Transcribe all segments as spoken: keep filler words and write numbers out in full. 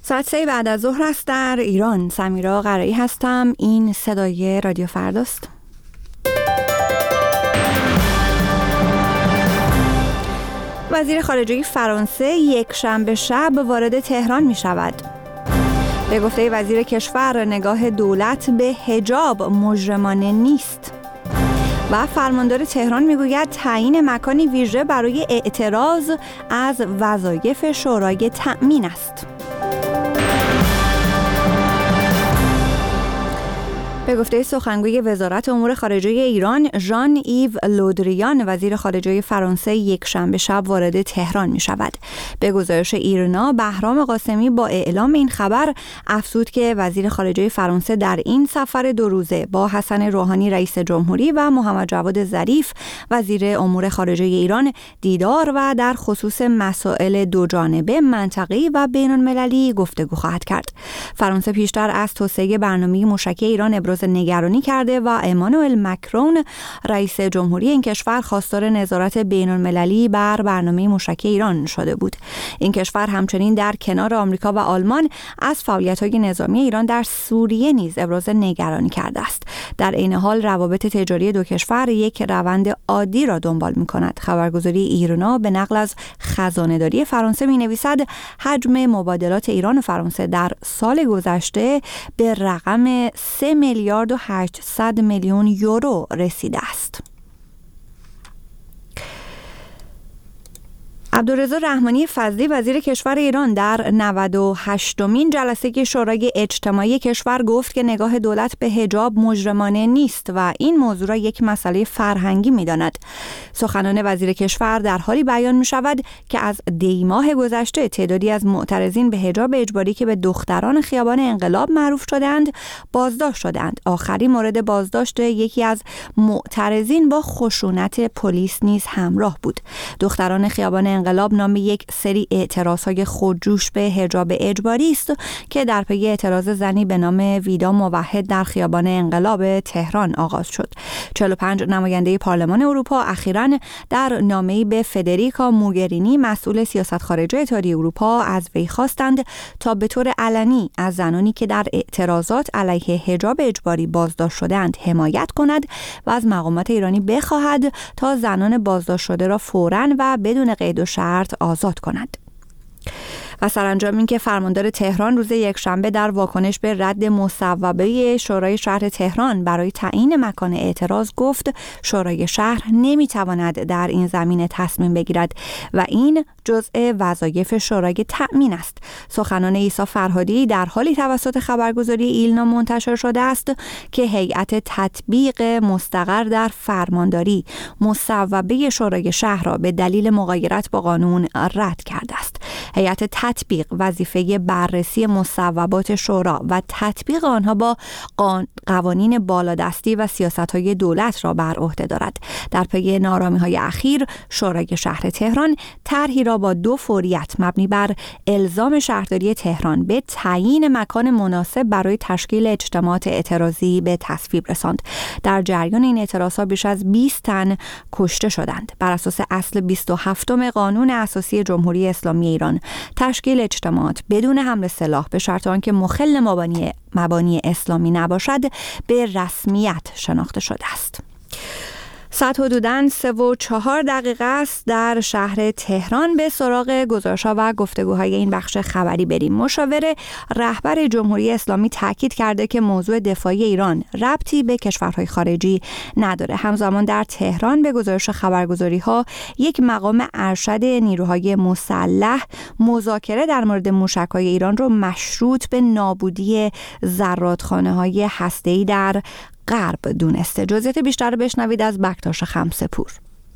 ساعت سه بعد از ظهر است در ایران. سمیرا قرایی هستم. این صدای رادیو فرداست. وزیر خارجه فرانسه یک شنبه شب وارد تهران می شود. به گفته وزیر کشور نگاه دولت به حجاب مجرمانه نیست. و فرماندار تهران میگوید تعیین مکانی ویژه برای اعتراض از وظایف شورای تأمین است. به گفته سخنگوی وزارت امور خارجه ایران ژان ایو لودریان، وزیر خارجه فرانسه یک شنبه شب وارد تهران می شود. به گزارش ایرنا، بهرام قاسمی با اعلام این خبر افزود که وزیر خارجه فرانسه در این سفر دو روزه با حسن روحانی رئیس جمهوری و محمد جواد ظریف وزیر امور خارجه ایران دیدار و در خصوص مسائل دوجانبه، منطقه‌ای و بین‌المللی گفتگو خواهد کرد. فرانسه پیشتر از توسعه برنامه موشکی ایران ابراز نگرانی کرده و امانوئل مکرون رئیس جمهوری این کشور خواستار نظارت بین‌المللی بر برنامه موشکی ایران شده بود. این کشور همچنین در کنار آمریکا و آلمان از فعالیت‌های نظامی ایران در سوریه نیز ابراز نگرانی کرده است. در این حال روابط تجاری دو کشور یک روند عادی را دنبال می‌کند. خبرگزاری ایرنا به نقل از خزانه‌داری فرانسه می‌نویسد حجم مبادلات ایران و فرانسه در سال گذشته به رقم سه میلیارد و هشتصد میلیون یورو رسیده است. عبدالرضا رحمانی فضلی وزیر کشور ایران در نود و هشتمین جلسه شورای اجتماعی کشور گفت که نگاه دولت به حجاب مجرمانه نیست و این موضوع را یک مسئله فرهنگی می‌داند. سخنان وزیر کشور در حالی بیان می‌شود که از دی ماه گذشته تعدادی از معترضین به حجاب اجباری که به دختران خیابان انقلاب معروف شدند بازداشت شدند. آخرین مورد بازداشت یکی از معترضین با خشونت پلیس نیز همراه بود. دختران خیابان انقلاب نام یک سری اعتراضهای خودجوش به حجاب اجباری است که در پی اعتراض زنی به نام ویدا موحد در خیابان انقلاب تهران آغاز شد. چهل و پنج نماینده پارلمان اروپا اخیراً در نامه‌ای به فدریکا موگرینی مسئول سیاست خارجه اتحادیه اروپا از وی خواستند تا به طور علنی از زنانی که در اعتراضات علیه حجاب اجباری بازداشت شده‌اند حمایت کند و از مقامات ایرانی بخواهد تا زنان بازداشت شده را فوراً و بدون قید و شرط آزاد کند. و سرانجام این که فرماندار تهران روز یکشنبه در واکنش به رد مصوبه شورای شهر تهران برای تعیین مکان اعتراض گفت شورای شهر نمیتواند در این زمینه تصمیم بگیرد و این جزء وظایف شورای تأمین است. سخنان عیسی فرهادی در حالی توسط خبرگزاری ایلنا منتشر شده است که هیئت تطبیق مستقر در فرمانداری مصوبه شورای شهر را به دلیل مغایرت با قانون رد کرده است. هیئت تطبیق وظیفه بررسی مصوبات شورا و تطبیق آنها با قوانین بالادستی و سیاست‌های دولت را بر عهده دارد. در پی نارامی‌های اخیر شورای شهر تهران طرحی را با دو فوریت مبنی بر الزام شهرداری تهران به تعیین مکان مناسب برای تشکیل اجتماعات اعتراضی به تصویب رساند. در جریان این اعتراضات بیش از بیست تن کشته شدند. بر اساس اصل بیست و هفتم قانون اساسی جمهوری اسلامی ایران تشکیل اجتماعات بدون حمل سلاح به شرط آنکه مخل مبانی مبانی اسلامی نباشد به رسمیت شناخته شده است. ساعت حدوداً سه و چهار دقیقه است در شهر تهران. به سراغ گزارش‌ها و گفتگوهای این بخش خبری بریم. مشاور رهبر جمهوری اسلامی تاکید کرده که موضوع دفاعی ایران ربطی به کشورهای خارجی نداره. همزمان در تهران به گزارش خبرگزاری‌ها یک مقام ارشد نیروهای مسلح مذاکره در مورد موشک‌های ایران رو مشروط به نابودی زرادخانه‌های هسته‌ای در غرب دونسته. جزئیات بیشتر رو بشنوید از بکتاش خمسه‌پور.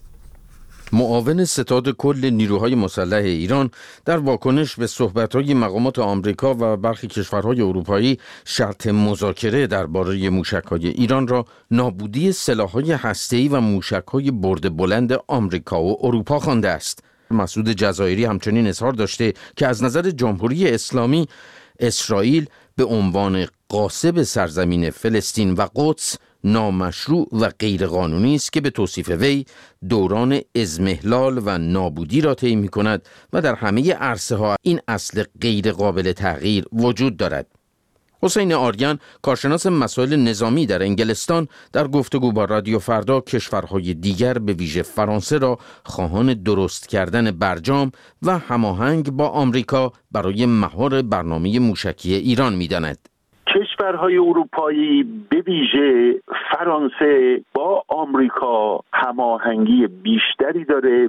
معاون ستاد کل نیروهای مسلح ایران در واکنش به صحبت‌های مقامات آمریکا و برخی کشورهای اروپایی شرط مذاکره درباره موشک‌های ایران را نابودی سلاح‌های هسته‌ای و موشک‌های برد بلند آمریکا و اروپا خوانده است. مسعود جزایری همچنین اظهار داشته که از نظر جمهوری اسلامی اسرائیل به عنوان غاصب سرزمین فلسطین و قدس نامشروع و غیرقانونی است که به توصیف وی دوران اضمحلال و نابودی را طی می‌کند و در همه عرصه‌ها این اصل غیر قابل تغییر وجود دارد. حسین آریان، کارشناس مسائل نظامی در انگلستان، در گفتگو با رادیو فردا کشورهای دیگر به ویژه فرانسه را خواهان درست کردن برجام و هماهنگ با آمریکا برای مهار برنامه موشکی ایران می‌داند. کشورهای اروپایی به ویژه فرانسه با آمریکا هماهنگی بیشتری داره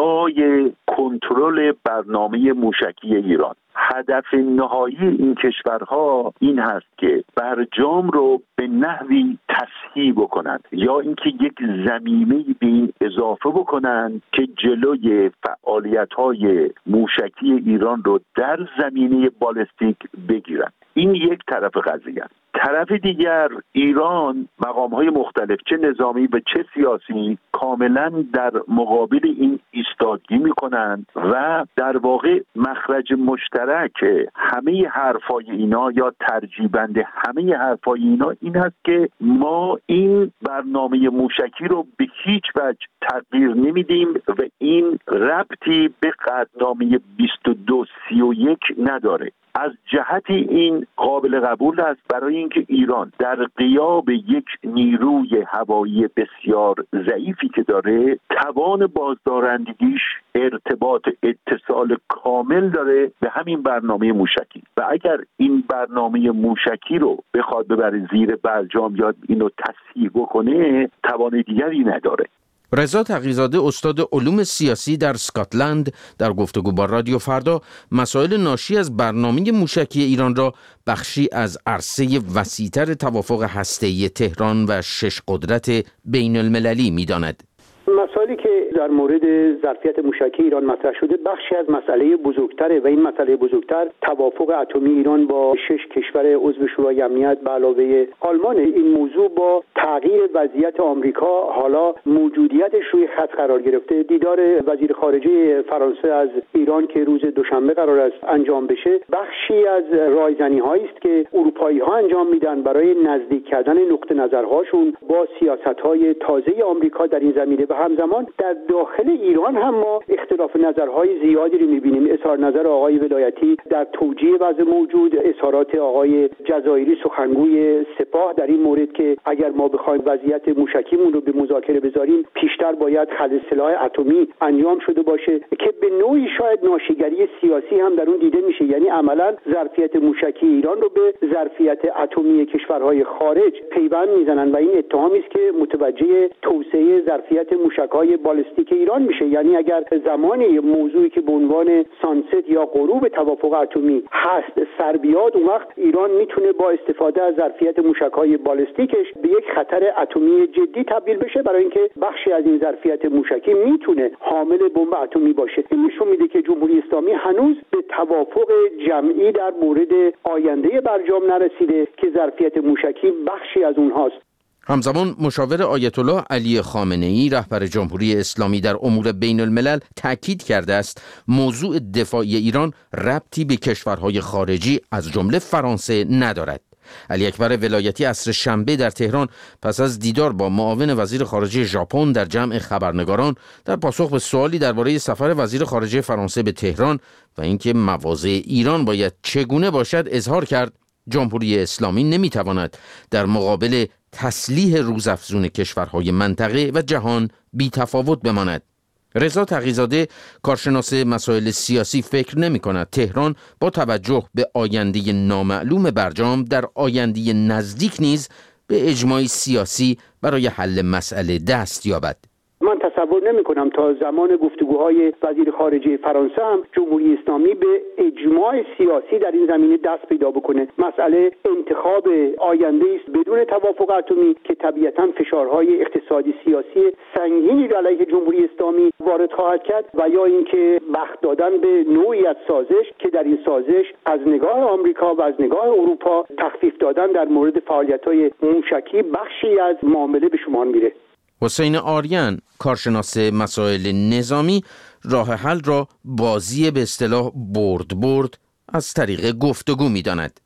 برای کنترل برنامه موشکی ایران. هدف نهایی این کشورها این هست که برجام رو به نحوی تصحیح بکنند یا اینکه یک ضمیمه‌ای به این اضافه بکنند که جلوی فعالیت‌های موشکی ایران رو در زمینه بالستیک بگیرند. این یک طرف قضیه است. طرف دیگر ایران مقام‌های مختلف چه نظامی و چه سیاسی کاملا در مقابل این ایستادگی می‌کنند و در واقع مخرج مشترک همه حرفای اینا یا ترجیبند همه حرفای اینا این هست که ما این برنامه موشکی رو به هیچ وجه تغییر نمیدیم و این ربطی به قطعنامه بیست و دو سی و یک نداره. از جهتی این قابل قبول است برای اینکه ایران در غیاب یک نیروی هوایی بسیار ضعیفی که داره توان بازدارندگیش ارتباط اتصال کامل داره به همین برنامه موشکی و اگر این برنامه موشکی رو بخواد ببره زیر برجام یا اینو تصحیح بکنه توان دیگری نداره. رضا تقی‌زاده، استاد علوم سیاسی در اسکاتلند، در گفتگو با رادیو فردا مسائل ناشی از برنامه موشکی ایران را بخشی از عرصه وسیع‌تر توافق هسته‌ای تهران و شش قدرت بین المللی می‌داند. مسائلی که در مورد ظرفیت موشکی ایران مطرح شده بخشی از مسئله بزرگتره و این مسئله بزرگتر توافق اتمی ایران با شش کشور عضو شورای امنیت به علاوه آلمان. این موضوع با تغییر وضعیت آمریکا حالا موجودیتش روی خط قرار گرفته. دیدار وزیر خارجه فرانسه از ایران که روز دوشنبه قرار است انجام بشه بخشی از رایزنی‌هایی است که اروپایی‌ها انجام میدن برای نزدیک کردن نقطه نظرهاشون با سیاست‌های تازه آمریکا در این زمینه. و همزمان در داخل ایران هم ما اختلاف نظرهای زیادی رو می‌بینیم. اظهار نظر آقای ولایتی در توجیه وضع موجود، اظهارات آقای جزایری سخنگوی سپاه در این مورد که اگر ما بخوایم وضعیت موشکیمون رو به مذاکره بذاریم پیشتر باید خرید سلاح اتمی انجام شده باشه که به نوعی شاید ناشیگری سیاسی هم در اون دیده میشه. یعنی عملاً ظرفیت موشکی ایران رو به ظرفیت اتمی کشورهای خارج پیوند میزنن و این اتهامی است که متوجه توسعه ظرفیت موشک‌های بالستیک ایران میشه. یعنی اگر زمانی موضوعی که به عنوان سانست یا غروب توافق اتمی هست سر بیاد اون وقت ایران میتونه با استفاده از ظرفیت موشک‌های بالستیکش به یک خطر اتمی جدی تبدیل بشه برای اینکه بخشی از این ظرفیت موشکی میتونه حامل بمب اتمی باشه. این نشون میده که جمهوری اسلامی هنوز به توافق جمعی در مورد آینده برجام نرسیده که ظرفیت موشکی بخشی از اونهاست. همزمان مشاور آیت الله علی خامنه‌ای رهبر جمهوری اسلامی در امور بین الملل تاکید کرده است موضوع دفاعی ایران ربطی به کشورهای خارجی از جمله فرانسه ندارد. علی اکبر ولایتی عصر شنبه در تهران پس از دیدار با معاون وزیر خارجه ژاپن در جمع خبرنگاران در پاسخ به سوالی درباره سفر وزیر خارجه فرانسه به تهران و اینکه مواضع ایران باید چگونه باشد اظهار کرد جمهوری اسلامی نمیتواند در مقابل تسلیح روزافزون کشورهای منطقه و جهان بی تفاوت بماند. رضا تقی‌زاده، کارشناس مسائل سیاسی، فکر نمی کند تهران با توجه به آینده نامعلوم برجام در آینده نزدیک نیز به اجماع سیاسی برای حل مسئله دست یابد. من تصور نمی کنم تا زمان گفتگوهای وزیر خارجه فرانسه هم جمهوری اسلامی به اجماع سیاسی در این زمینه دست پیدا بکنه. مسئله انتخاب آینده است بدون توافق اتمی که طبیعتاً فشارهای اقتصادی سیاسی سنگینی را علیه جمهوری اسلامی وارد خواهد کرد و یا اینکه بخت دادن به نوعی از سازش که در این سازش از نگاه آمریکا و از نگاه اروپا تخفیف دادن در مورد فعالیت‌های موشکی بخشی از معامله به شمار میره. حسین آریان، کارشناس مسائل نظامی، راه حل را بازی به اصطلاح برد برد از طریق گفتگو می‌داند.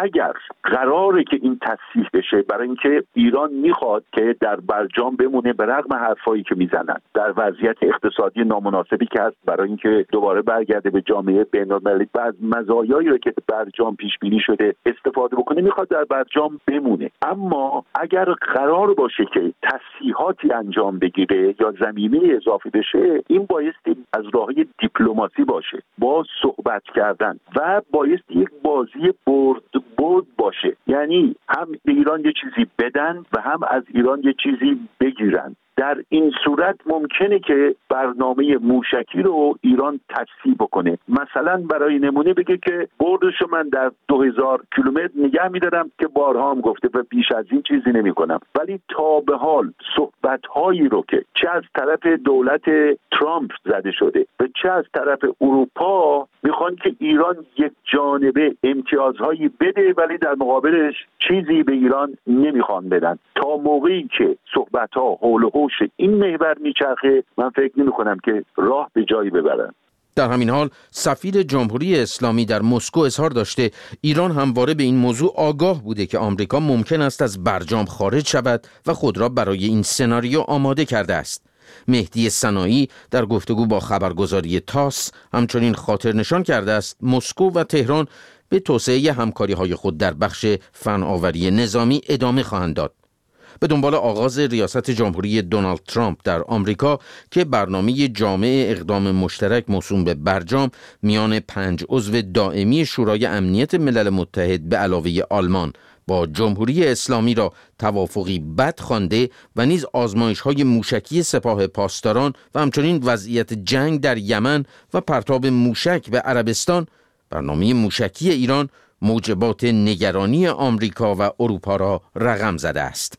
اگر قراره که این تصحیح بشه، برای اینکه ایران میخواد که در برجام بمونه به رغم حرفایی که میزنن، در وضعیت اقتصادی نامناسبی که هست، برای اینکه دوباره برگرده به جامعه بین‌المللی و از مزایایی رو که برجام پیش بینی شده استفاده بکنه، میخواد در برجام بمونه. اما اگر قرار باشه که تصحیحاتی انجام بگیره یا زمینه اضافه بشه، این بایستی از راهی دیپلماسی باشه، با صحبت کردن و بایستی یک بازی برد برد باشه، یعنی هم به ایران یه چیزی بدن و هم از ایران یه چیزی بگیرن. در این صورت ممکنه که برنامه موشکی رو ایران تصحیح بکنه. مثلا برای نمونه بگه که بردشو من در دو هزار کیلومتر نگه می‌دارم که بارها هم گفته و بیش از این چیزی نمی‌کنم. ولی تا به حال صحبت‌هایی رو که چه از طرف دولت ترامپ زده شده و چه از طرف اروپا میخوان که ایران یک جانبه امتیازهایی بده ولی در مقابلش چیزی به ایران نمیخوان بدن. تا موقعی که صحبت‌ها حول و حوش این محور میچرخه، من فکر نمی‌کنم که راه به جایی ببرن. در همین حال سفیر جمهوری اسلامی در مسکو اظهار داشته ایران همواره به این موضوع آگاه بوده که آمریکا ممکن است از برجام خارج شود و خود را برای این سناریو آماده کرده است. مهدی صناعی در گفتگو با خبرگزاری تاس همچنین خاطر نشان کرده است مسکو و تهران به توسعه همکاری‌های خود در بخش فناوری نظامی ادامه خواهند داد. به دنبال آغاز ریاست جمهوری دونالد ترامپ در آمریکا که برنامه جامع اقدام مشترک موسوم به برجام میان پنج عضو دائمی شورای امنیت ملل متحد به علاوه آلمان با جمهوری اسلامی را توافقی بد خوانده و نیز آزمایش‌های موشکی سپاه پاسداران و همچنین وضعیت جنگ در یمن و پرتاب موشک به عربستان، برنامه موشکی ایران موجبات نگرانی آمریکا و اروپا را رقم زده است.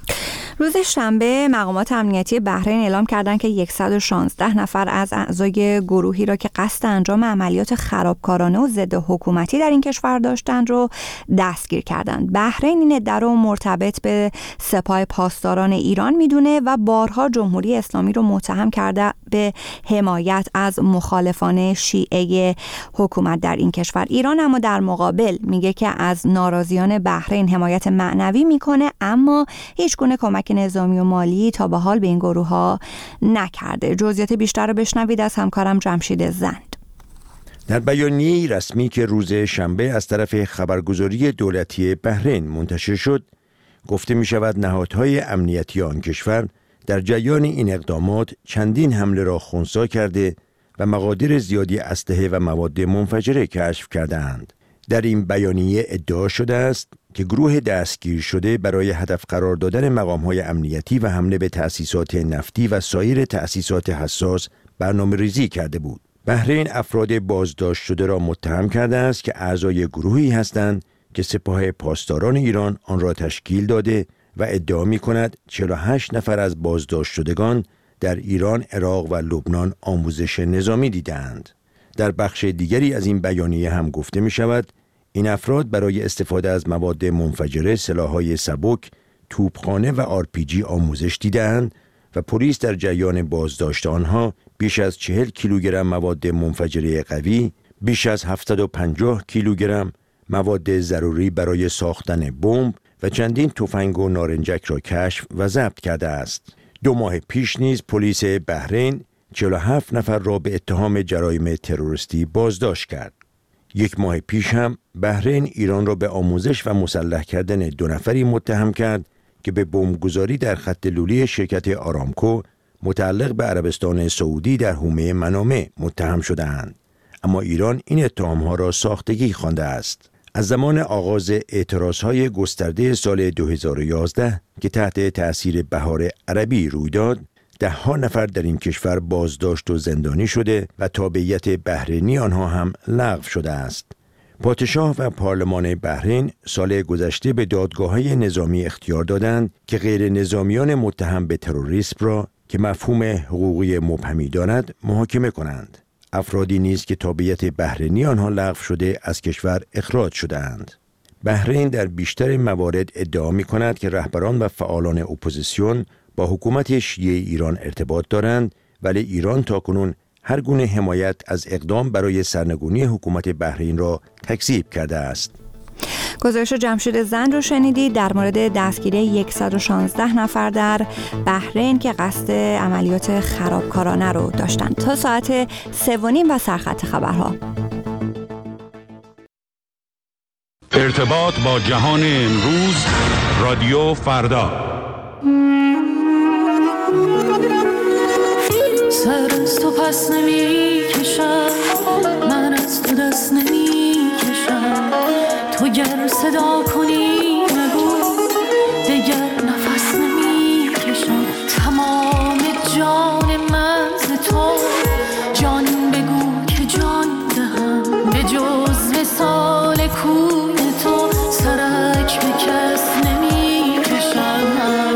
روز شنبه مقامات امنیتی بحرین اعلام کردند که صد و شانزده نفر از اعضای گروهی را که قصد انجام عملیات خرابکارانه و ضد حکومتی در این کشور داشتند رو دستگیر کردند. بحرین این ادعا رو مرتبط به سپاه پاسداران ایران میدونه و بارها جمهوری اسلامی رو متهم کرده به حمایت از مخالفان شیعه حکومت در این کشور. ایران اما در مقابل میگه که از ناراضیان بحرین حمایت معنوی میکنه، اما هیچ گونه کمک نظامی و مالی تا به حال به این گروه ها نکرده. جزئیات بیشتر رو بشنوید از همکارم جمشید زند. در بیانیه رسمی که روز شنبه از طرف خبرگزاری دولتی بحرین منتشر شد، گفته می شود نهادهای امنیتی آن کشور در جریان این اقدامات چندین حمله را خنثی کرده و مقادیر زیادی اسلحه و مواد منفجره کشف کردند. در این بیانیه ادعا شده است که گروه دستگیر شده برای هدف قرار دادن مقام‌های امنیتی و حمله به تأسیسات نفتی و سایر تأسیسات حساس برنامه ریزی کرده بود. بحرین افراد بازداشت شده را متهم کرده است که اعضای گروهی هستند که سپاه پاسداران ایران آن را تشکیل داده و ادعا می کند چهل و هشت نفر از بازداشت شدگان در ایران، عراق و لبنان آموزش نظامی دیدند. در بخش دیگری از این بیانیه هم گفته می شود این افراد برای استفاده از مواد منفجره، سلاح‌های سبک، توپخانه و آر پی جی آموزش دیدند و پلیس در جریان بازداشت آنها بیش از چهل کیلوگرم مواد منفجره قوی، بیش از هفتصد و پنجاه کیلوگرم مواد ضروری برای ساختن بمب و چندین تفنگ و نارنجک را کشف و ضبط کرده است. دو ماه پیش نیز پلیس بحرین چهل و هفت نفر را به اتهام جرایم تروریستی بازداشت کرد. یک ماه پیش هم بحرین ایران را به آموزش و مسلح کردن دو نفری متهم کرد که به بمبگذاری در خط لولی شرکت آرامکو متعلق به عربستان سعودی در حومه منامه متهم شده‌اند. اما ایران این اتهام‌ها را ساختگی خوانده است. از زمان آغاز اعتراضهای گسترده سال دو هزار و یازده که تحت تأثیر بهار عربی روی داد، ده ها نفر در این کشور بازداشت و زندانی شده و تابعیت بحرینی آنها هم لغو شده است. پادشاه و پارلمان بحرین سال گذشته به دادگاه‌های نظامی اختیار دادند که غیر نظامیان متهم به تروریسم را که مفهوم حقوقی مبهمی دارد محاکمه کنند. افرادی نیز که تابعیت بحرینی آنها لغو شده از کشور اخراج شده‌اند. بحرین در بیشتر موارد ادعا می‌کند که رهبران و فعالان اپوزیسیون با حکومت شیعه ایران ارتباط دارند، ولی ایران تاکنون هر گونه حمایت از اقدام برای سرنگونی حکومت بحرین را تکذیب کرده است. گزارش جمشید زند رو شنیدید در مورد دستگیری صد و شانزده نفر در بحرین که قصد عملیات خرابکارانه رو داشتند. تا ساعت سه و نیم و سرخط خبرها. ارتباط با جهان امروز، رادیو فردا. سر از تو پس نمی کشم، من از تو دست نمی کشم. تو گر صدا کنی بگو، دگر نفس نمی کشم. تمام جان من ز تو، جان بگو که جان دهم. به جز وصال کوی تو، سرک به کس نمی کشم.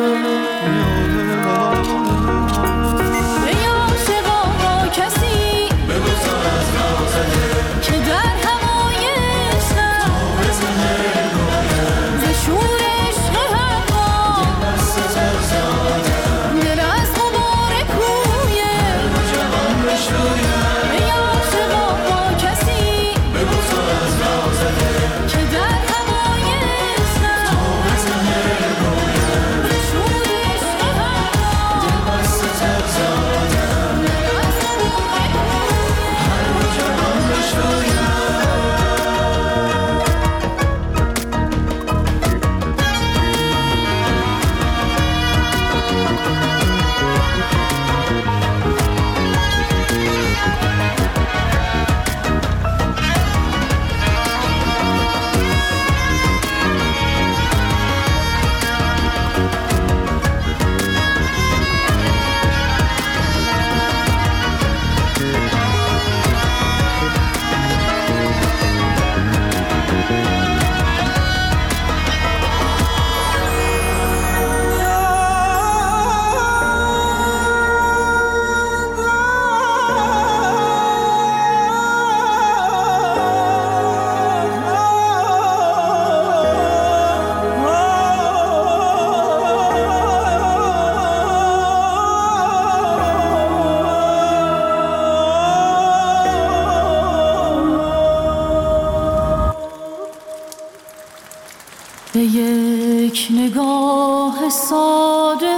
به یک نگاه ساده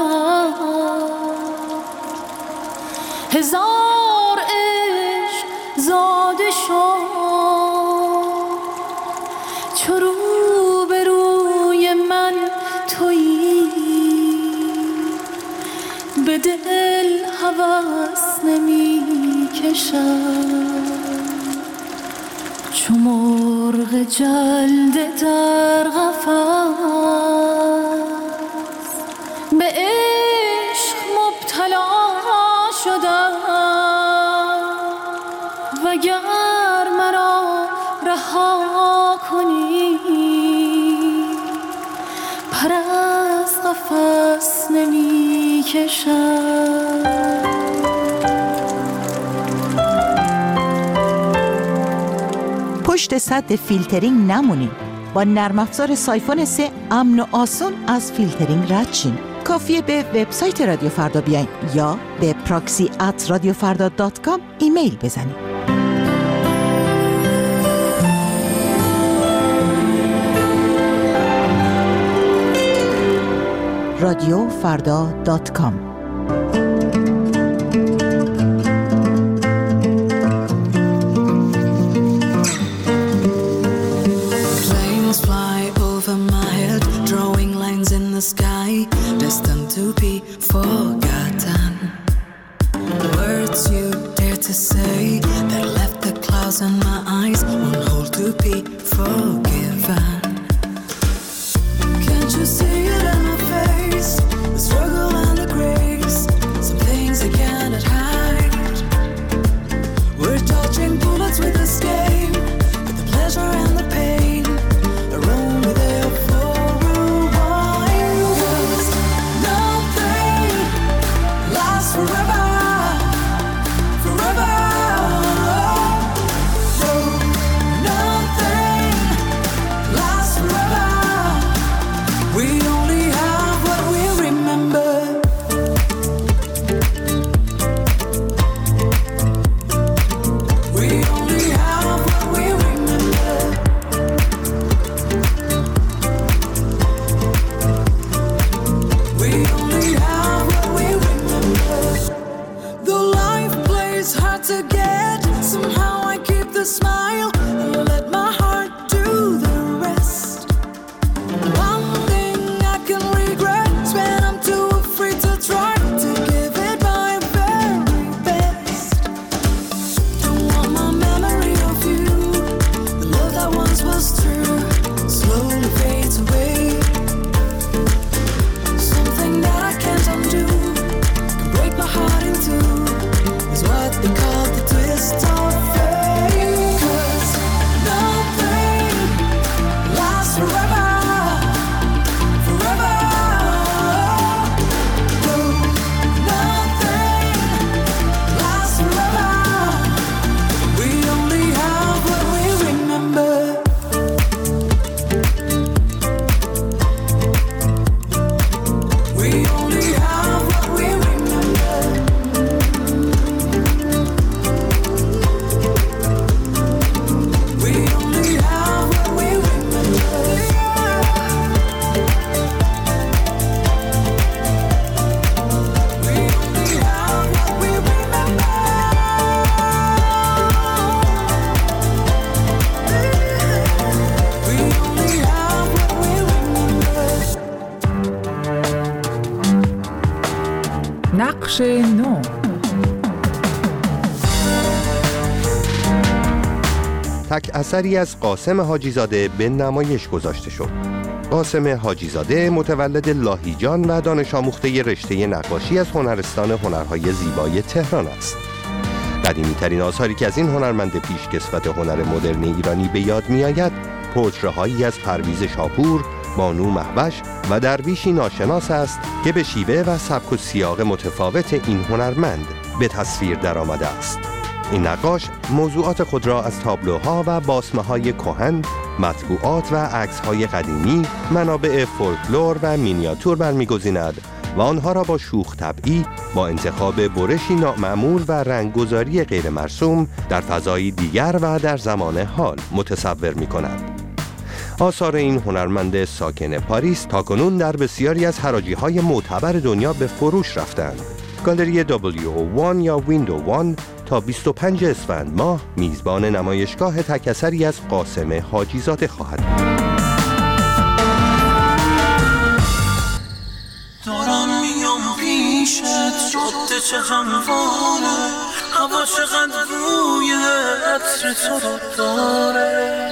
هزار عشق زاده شد. چو رو به روی من تویی، به دل هوس نمی کشم. چو مرغ جلده در قفس، به عشق مبتلا شدم. وگر مرا رها کنی، پر از قفس نمی کشم. پشت سد فیلترینگ نمونید. با نرم افزار سایفون سه امن و آسون از فیلترینگ رد شین. کافیه به وبسایت رادیو فردا بیاین یا به پراکسی ات رادیو فردا دات کام ایمیل بزنید. رادیو فردا دات کام. To be forgotten, the words you dare to say that left the clouds in my eyes won't hold to be forgiven. Can't you see it in my face, the struggle and the grace, some things I cannot hide. We're dodging bullets with escape, but the pleasure and the pain are only there for a while. 'Cause nothing lasts forever, forever. No, nothing بخش نو. تک اثری از قاسم حاجی‌زاده به نمایش گذاشته شد. قاسم حاجی‌زاده متولد لاهیجان و دانش آموخته رشته نقاشی از هنرستان هنرهای زیبای تهران است. قدیمی ترین آثاری که از این هنرمند پیشکسوت هنر مدرن ایرانی به یاد می آید پورتره‌هایی از پرویز شاپور، بانو مهوش و درویشی ناشناس است که به شیوه و سبک و سیاق متفاوت این هنرمند به تصویر درآمده است. این نقاش موضوعات خود را از تابلوها و باسمه‌های کهن، مطبوعات و عکس‌های قدیمی، منابع فولکلور و مینیاتور برمی‌گزیند و آنها را با شوخ طبعی، با انتخاب برشی نامعمول و رنگگذاری غیر مرسوم در فضایی دیگر و در زمان حال متصور می‌کند. آثار این هنرمند ساکن پاریس تاکنون در بسیاری از حراجی‌های معتبر دنیا به فروش رفتند. گالری دبلیو او وان یا ویندو وان تا بیست و پنجم اسفند ماه میزبان نمایشگاه تک اثری از قاسم حاجی‌زاده خواهد بود. دارم میام پیشت، جاده چه همواره، هوا چقدر روی عطر تو رو داره.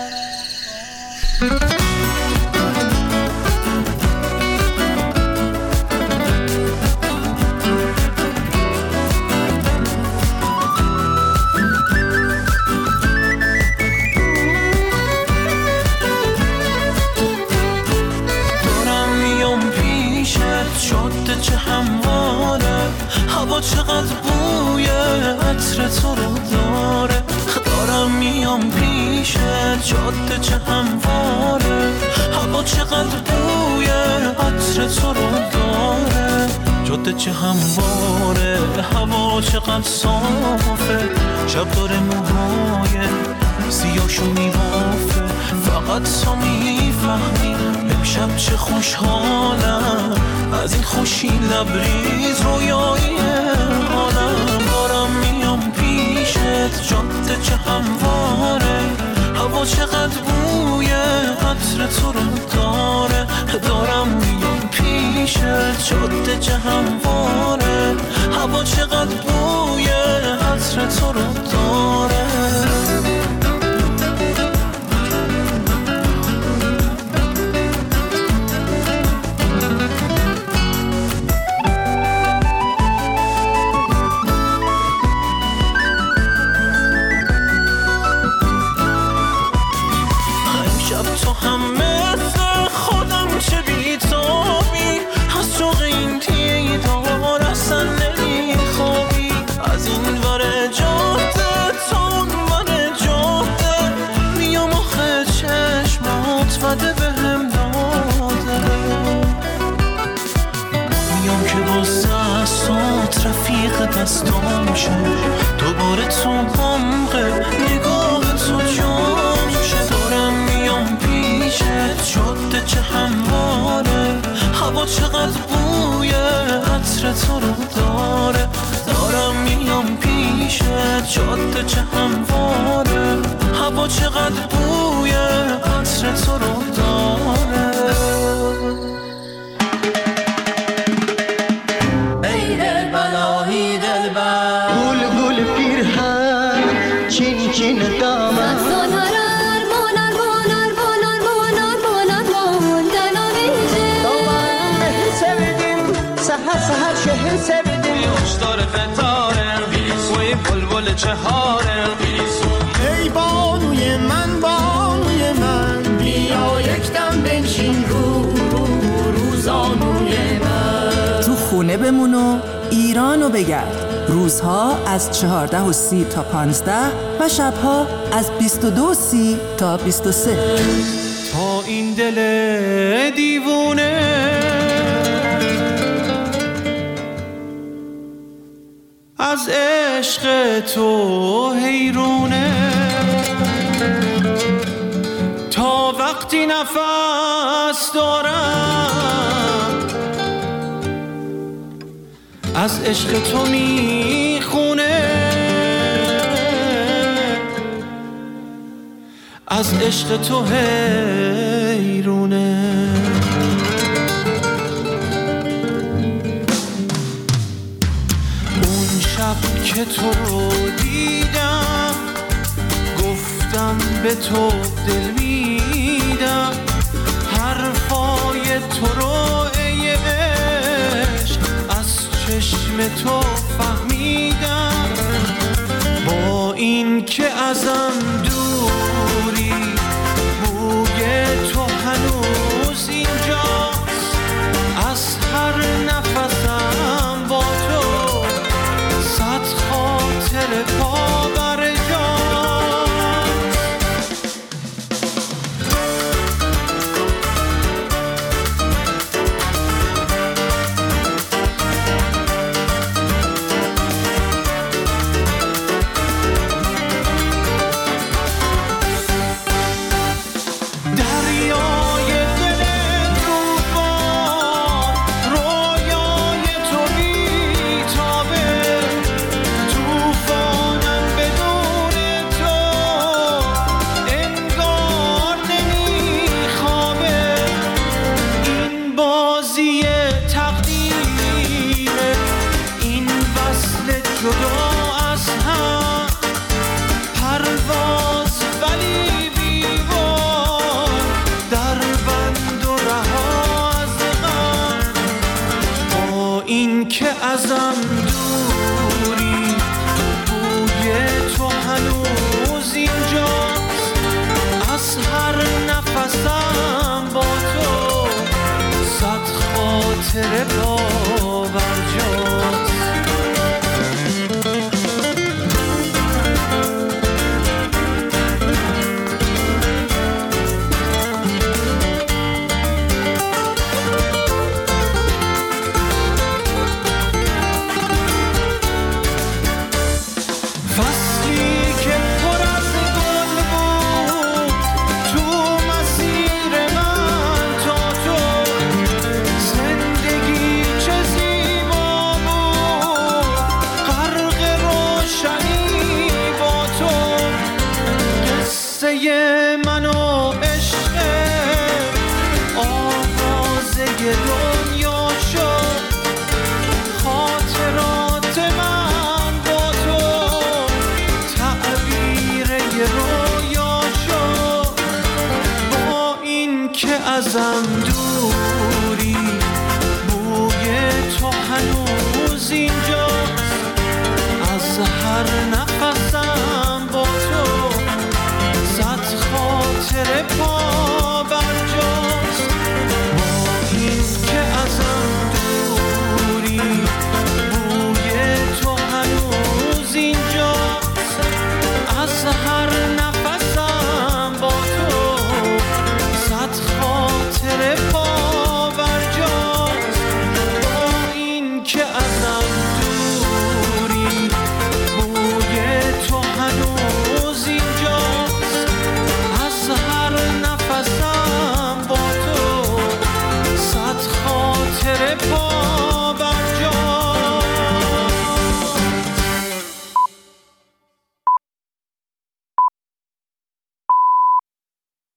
جاده چه همواره، هوا چقدر بوی عطر تو رو داره. دارم میام پیشت، جاده چه همواره، هوا چقدر بوی عطر تو رو داره. جاده چه همواره، هوا چقدر صافه، شب داره موهای سیاهشو میبافه. فقط تو میفهمی امشب چه خوشحالم، از این خوشی لبریز رویایی حالم. دارم میام پیشت، جاده چه همواره، هوا چقدر بوی عطر تو رو داره. دارم میام پیشت، جاده چه همواره، هوا چقدر بوی عطر تو رو داره. دستام شه دوباره تو عمق نگاه تو جام شه. دارم میام پیشت، جاده چه همواره، هوا چقدر بوی عطر تو رو داره. دارم میام پیشت، جاده چه همواره، هوا چقدر بوی عطر تو رو داره. ای بانوی من، بانوی من، بیا یکدم بنشین رو رو روزانوی من. تو خونه بمون و ایرانو بگرد. روزها از چهارده و سی تا پانزده و شبها از بیست و دو و سی تا بیست و سه. تا این دل دیوونه از عشق تو حیرونه، تا وقتی نفس دارم از عشق تو میخونه، از عشق تو حیرونه. که تو رو دیدم گفتم به تو دل میدم، حرفای تو رو ای عشق از چشم تو فهمیدم. با این که ازم دوری بوی تو هنوز اینجاست، از هر نفسم با تو صد خاطر پا بر جاست. ازم دوری بوی تو هنوز اینجاست، از هر نفسم با تو صد خاطر پا بر جاست. ازم دوری بوی تو هنوز اینجاست، از هر